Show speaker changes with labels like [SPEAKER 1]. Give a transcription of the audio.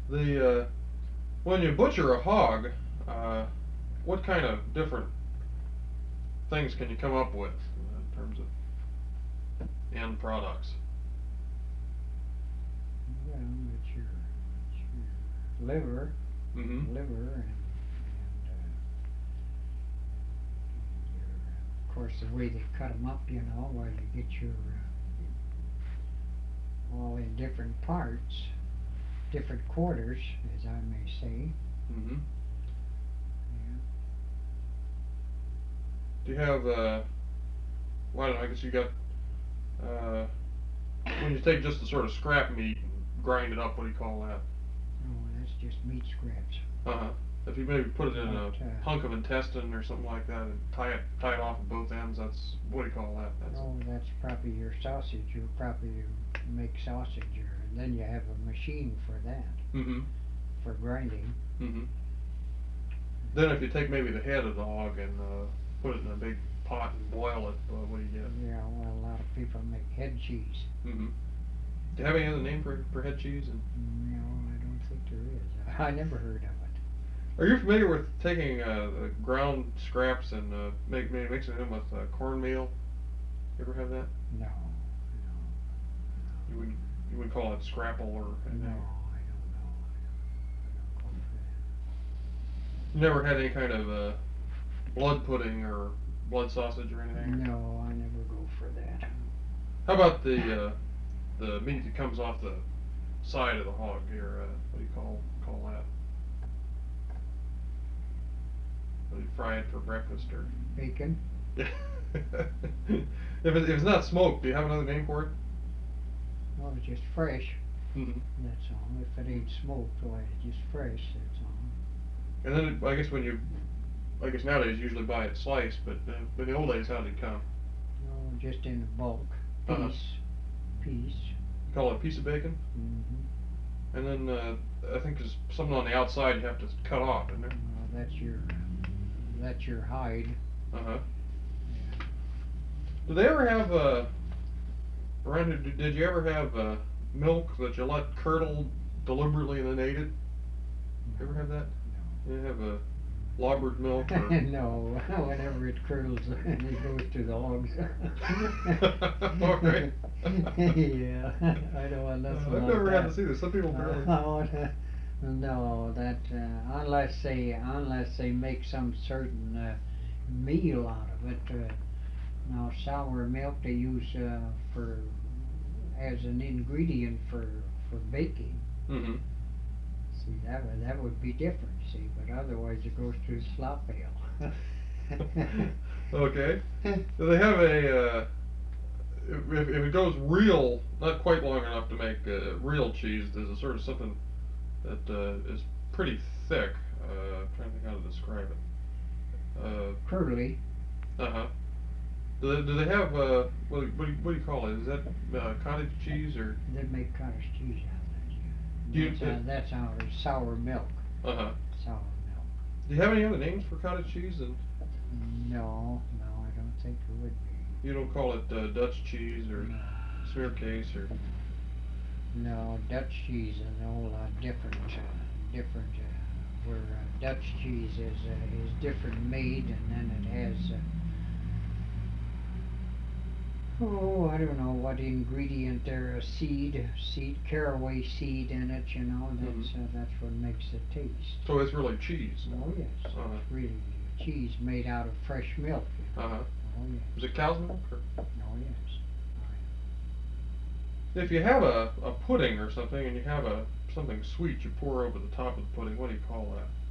[SPEAKER 1] When you butcher a hog, uh, what kind of different things can you come up with in terms of end products?
[SPEAKER 2] Well, it's your
[SPEAKER 1] Mm-hmm.
[SPEAKER 2] liver, of course, the way they cut them up, while you get your all in different parts, different quarters, as I may say.
[SPEAKER 1] Mm-hmm.
[SPEAKER 2] Yeah.
[SPEAKER 1] Do you have well, I guess you got uh, when you take just the sort of scrap meat and grind it up, what do you call that?
[SPEAKER 2] Oh, that's just meat scraps.
[SPEAKER 1] Uh-huh. If you maybe put it in a
[SPEAKER 2] But
[SPEAKER 1] hunk of intestine or something like that and tie it off at both ends, that's what do you call that? That's
[SPEAKER 2] oh, that's probably your sausage. You probably make sausage, and then you have a machine for that,
[SPEAKER 1] mm-hmm.
[SPEAKER 2] for grinding.
[SPEAKER 1] Mm-hmm. Then if you take maybe the head of the hog and put it in a big pot and boil it, what do you get?
[SPEAKER 2] Yeah, well, a lot of people make head cheese.
[SPEAKER 1] Mm-hmm. Do you have any other name for head cheese? And
[SPEAKER 2] No, I don't think there is. I never heard of it.
[SPEAKER 1] are you familiar with taking ground scraps and maybe mixing them with cornmeal? You ever have that?
[SPEAKER 2] No, no,
[SPEAKER 1] You would you would call it scrapple or
[SPEAKER 2] no,
[SPEAKER 1] anything?
[SPEAKER 2] I don't know. I don't go
[SPEAKER 1] You never had any kind of blood pudding or blood sausage or
[SPEAKER 2] for that.
[SPEAKER 1] anything?
[SPEAKER 2] No, I never go for that.
[SPEAKER 1] How about the meat that comes off the side of the hog here? What do you call that? Do you fry it for breakfast or?
[SPEAKER 2] Bacon?
[SPEAKER 1] Yeah. If it's not smoked, do you have another name for it?
[SPEAKER 2] Oh, it's just fresh.
[SPEAKER 1] Mm-hmm.
[SPEAKER 2] That's all. If it ain't smoked, why, it's just fresh. That's all.
[SPEAKER 1] And then I guess nowadays you usually buy it sliced, but in the old days, how did it come?
[SPEAKER 2] Oh, just in a bulk,
[SPEAKER 1] Uh-huh.
[SPEAKER 2] piece.
[SPEAKER 1] You call it a piece of bacon,
[SPEAKER 2] Mm-hmm.
[SPEAKER 1] and then I think there's something on the outside you have to cut off, isn't there?
[SPEAKER 2] That's your hide.
[SPEAKER 1] Uh-huh.
[SPEAKER 2] Yeah.
[SPEAKER 1] Do they ever have Miranda, did you ever have milk that you let curdle deliberately and then ate it? You ever have that?
[SPEAKER 2] No.
[SPEAKER 1] You have a Lobbered milk or?
[SPEAKER 2] No, whenever it curdles, it goes to the hogs.
[SPEAKER 1] All right.
[SPEAKER 2] Yeah, I don't want nothing
[SPEAKER 1] I've
[SPEAKER 2] like
[SPEAKER 1] never had
[SPEAKER 2] that.
[SPEAKER 1] to see this. Some people barely.
[SPEAKER 2] No, that unless they make some certain meal out of it. Now sour milk they use for as an ingredient for baking.
[SPEAKER 1] Mm-hmm.
[SPEAKER 2] See, that would be different, see, but otherwise it goes to the slop ale.
[SPEAKER 1] Okay. Do they have a if it goes real, not quite long enough to make real cheese, there's a sort of something that is pretty thick. I'm trying to think how to describe it.
[SPEAKER 2] Curly.
[SPEAKER 1] Uh-huh. Do they have what do you call it? Is that cottage cheese or?
[SPEAKER 2] They make cottage cheese out of that, yeah.
[SPEAKER 1] Do you,
[SPEAKER 2] That's our sour milk.
[SPEAKER 1] uh-huh.
[SPEAKER 2] Sour milk.
[SPEAKER 1] Do you have any other names for cottage cheese? And
[SPEAKER 2] No, I don't think it would be.
[SPEAKER 1] you don't call it Dutch cheese or
[SPEAKER 2] No.
[SPEAKER 1] smearcase or?
[SPEAKER 2] No, Dutch cheese is a whole lot different. Where Dutch cheese is different made, and then it has. Oh, I don't know what ingredient there. Seed, caraway seed in it. That's what makes it taste.
[SPEAKER 1] So it's really cheese.
[SPEAKER 2] Oh yes,
[SPEAKER 1] Uh-huh.
[SPEAKER 2] it's really cheese made out of fresh milk.
[SPEAKER 1] Uh-huh.
[SPEAKER 2] Oh yes.
[SPEAKER 1] Is it cow's milk or?
[SPEAKER 2] Oh yes.
[SPEAKER 1] If you have a pudding or something and you have something sweet you pour over the top of the pudding, what do you call that?